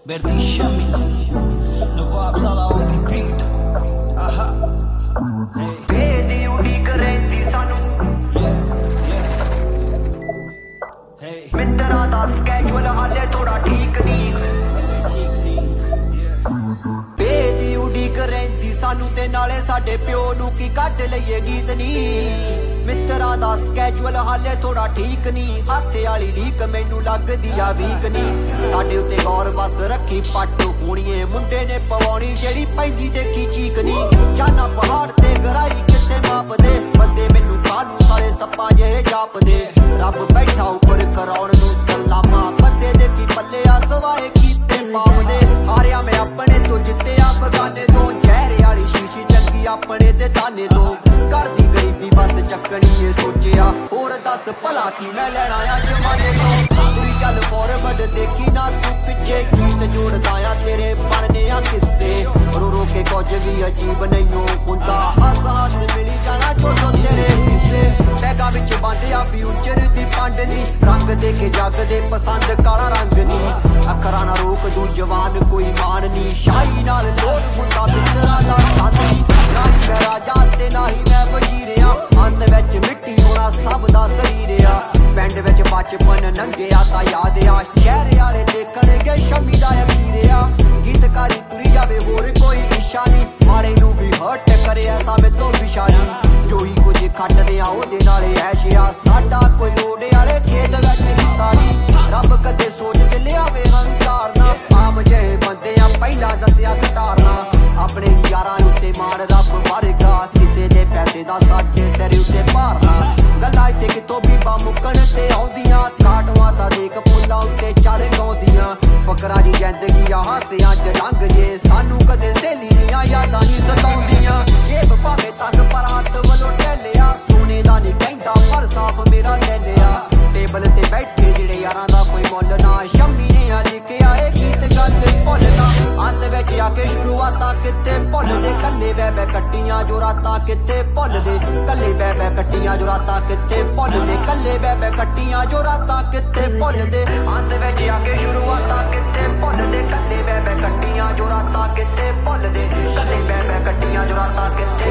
Verdi Shami, the vibes all on the beat. Aha. Hey. Di udik ਰਹਿੰਦੀ ਸਾਨੂੰ Hey. ਮਿੱਤਰਾਂ ਦਾ schedule ਹਾਲੇ ਥੋੜਾ ਠੀਕ ਨਹੀਂ ਬੇਦੀ ਉਡੀਕ ਰਹਿੰਦੀ ਸਾਨੂੰ ਤੇ ਨਾਲੇ ਸਾਡੇ ਪਿਓ ਨੂੰ ਕੀ ਕੱਢ ਲਈਏ ਗੀਤ ਨਹੀਂ ਮਿੱਤਰਾਂ ਦਾ ਸਕੇਜੂਲ ਹਾਲੇ ਥੋੜਾ ਠੀਕ ਨਹੀਂ ਹੱਥ ਵਾਲੀ ਲੀਕ ਮੈਨੂੰ ਲੱਗਦੀ ਆ ਵੀਕ ਨਹੀਂ ਸਾਡੇ ਉੱਤੇ ਗੌਰ ਬਸ ਰੱਖੀ ਪੱਟ ਹੋਣੀਏ ਮੁੰਡੇ ਨੇ ਪਵਾਉਣੀ ਜਿਹੜੀ ਪੈਂਦੀ ਦੇਖੀ ਚੀਕ ਨਹੀਂ ਚਾਨਾ ਪਹਾੜ ਤੇ ਗਰਾਈ ਕਿਤੇ ਮਾਪਦੇ ਬੰਦੇ ਮੈਨੂੰ ਕਾਹਨੂੰ ਸਾਲੇ ਸੱਪਾਂ ਜਿਹੇ ਜਾਪਦੇ ਰੱਬ ਬੈਠਾ ਉੱਪਰ ਕਰਾਉਣ ਨੂੰ ਸਲਾਮਾ ਬੰਦੇ ਦੇ ਕੀ ਪੱਲੇ ਆ ਸਵਾਏ ਕੀਤੇ ਪਾਪਦੇ ਹਾਰਿਆ ਮੈਂ ਆਪਣੇ ਤੋਂ ਜਿੱਤਿਆ ਬਗਾਨੇ ਤੋਂ ਜ਼ਹਿਰ ਵਾਲੀ ਸ਼ੀਸ਼ੀ ਚੰਗੀ ਆਪਣੇ ਤੇ ਦਾਨੇ ਤੋਂ ਘਰ ਦੀ ਗਰੀਬੀ ਬਸ ਚੱਕਣੀ ਏ ਸੋਚਿਆ ਹੋਰ ਦੱਸ ਭਲਾ ਕੀ ਮੈਂ ਲੈਣਾ ਆ ਜਮਾਨੇ ਤੋਂ ਪੂਰੀ ਗੱਲ ਫੋਰਵਰਡ ਦੇਖੀ ਨਾ ਤੂੰ ਪਿੱਛੇ ਗੀਤ ਜੋੜਦਾ ਆ ਤੇਰੇ ਬਣਨੇ ਆ ਕਿੱਸੇ ਰੋ ਰੋ ਕੇ ਕੁਝ ਵੀ ਅਜੀਬ ਨਹੀਂ ਹੁੰਦਾ ਹੱਸ ਮਿਲੀ ਜਾਣਾ ਛੋਟੋ ਤੇਰੇ ਹਿੱਸੇ ਬੈਗਾਂ ਵਿੱਚ ਬੰਦ ਆ ਫਿਊਚਰ ਦੀ ਪੰਡ ਨੀ ਰੰਗ ਦੇ ਕੇ ਜੱਗ ਦੇ ਪਸੰਦ ਕਾਲਾ ਰੰਗ ਨੀ ਅੱਖਰਾਂ ਨਾ ਰੋਕ ਦੂ ਜਵਾਨ ਕੋਈ ਮਾਨ ਨੀ ਸ਼ਾਹੀ ਨਾਲ ਲੋਟ ਹੁੰਦਾ ਮਿੱਤਰਾਂ ਦਾ ਸਾਥ ਨੀ ਨਾ ਹੀ ਮੈਂ ਰਾਜਾ ਤੇ ਨਾ ਹੀ ਮੈਂ ਵਜ਼ੀਰਿਆ ਅੰਤ ਵਿੱਚ ਮਿੱਟੀ ਹੋਣਾ ਸਭ ਦਾ ਸਰੀਰ ਆ ਪਿੰਡ ਵਿੱਚ ਬਚਪਨ ਨੰਗਿਆ ਤਾਂ ਯਾਦ ਆ ਸ਼ਹਿਰ ਵਾਲੇ ਦੇਖਣਗੇ ਸ਼ਮੀ ਦਾ ਅਖੀਰ ਆ ਗੀਤਕਾਰੀ ਤੁਰੀ ਜਾਵੇ ਹੋਰ ਕੋਈ ਇਸ਼ਾ ਨੀ ਮਾਰੇ ਨੂੰ ਵੀ ਹਰਟ ਕਰਿਆ ਤਾਂ ਮੈਂ ਤੋਂ ਵਿਸ਼ਾਲੀ ਜੋ ਹੀ ਕੁਝ ਖੱਟਦੇ ਆ ਉਹਦੇ ਨਾਲੇ ਐਸ਼ਿਆ ਸਾਡਾ ਕੋਈ ਰੋਡ ਵਾਲੇ ਖੇਤ ਵਿੱਚ ਹਿੱਸਾ ਨੀ ਰੱਬ ਕਦੇ ਸੋਚ ਚ ਲਿਆਵੇ ਹੰਕਾਰ ਨਾ ਆਮ ਜਿਹੇ ਬੰਦੇ ਆ ਪਹਿਲਾਂ ਦੱਸਿਆ ਸਟਾਰਨਾ ਆਪਣੇ ਯਾਰਾਂ ਉੱਤੇ ਮਾਣ ਰੱਬ ਵਰਗਾ ਕਿਸੇ ਦੇ ਪੈਸੇ ਦਾ ਸਾਡੇ ਸਿਰ ਉੱਤੇ ਭਾਰਨਾ ਗੱਲਾਂ ਇੱਥੇ ਕਿਤੋਂ ਬੀਬਾ ਮੁੱਕਣ ਤੇ ਆਉਂਦੀਆਂ ਕਾਟਵਾ ਤਾਂ ਦੇਖ ਫੁੱਲਾਂ ਉੱਤੇ ਚੜ ਗਾਉਂਦੀਆਂ ਫਕਰਾਂ ਦੀ ਜ਼ਿੰਦਗੀ ਆ ਹਾਸਿਆਂ ਚ ਰੰਗ ਜੇ ਸਾਨੂੰ ਕਦੇ ਸਹੇਲੀ ਦੀਆਂ ਯਾਦਾਂ ਨਹੀਂ ਸਤਾਉਂਦੀਆਂ ਜੇਬ ਭਾਵੇਂ ਤੱਕ ਪਰ ਹੱਥ ਵੱਲੋਂ ਢਿੱਲਿਆ ਸੋਨੇ ਦਾ ਨਹੀਂ ਕਹਿੰਦਾ ਪਰ ਸਾਫ ਮੇਰਾ ਦਿਲ ਆ ਟੇਬਲ ਤੇ ਬੈਠੇ ਜਿਹੜੇ ਯਾਰਾਂ ਦਾ ਕੋਈ ਮੁੱਲ ਨਾ ਸ਼ੰਮੀ ਨੇ ਆ ਲਿਖਿਆ ਇਹ ਗੀਤ ਗੱਲ ਭੁੱਲਣਾ ਅੰਤ ਵਿੱਚ ਆ ਕੇ ਸ਼ੁਰੂਆਤਾਂ ਕਿਤੇ ਭੁੱਲਦੇ ਕੱਲੇ ਬੈ ਬੈ ਕੱਟੀਆਂ ਜੋ ਰਾਤਾਂ ਕਿਤੇ ਭੁੱਲਦੇ ਕੱਲੇ ਬੈ ਬੈ ਕੱਟੀਆਂ ਜੋ ਰਾਤਾਂ ਕਿਤੇ ਭੁੱਲਦੇ ਕੱਲੇ ਬੈ ਬੈ ਕੱਟੀਆਂ ਜੋ ਰਾਤਾਂ ਕਿਤੇ ਭੁੱਲਦੇ ਅੰਤ ਵਿੱਚ ਆ ਕੇ ਸ਼ੁਰੂਆਤਾਂ ਕਿਤੇ ਭੁੱਲਦੇ ਕੱਲੇ ਬੈ ਬੈ ਕੱਟੀਆਂ ਜੋ ਰਾਤਾਂ ਕਿਤੇ ਭੁੱਲਦੇ ਕੱਲੇ ਬੈ ਬੈ ਕੱਟੀਆਂ ਜੋ ਰਾਤਾਂ ਕਿਤੇ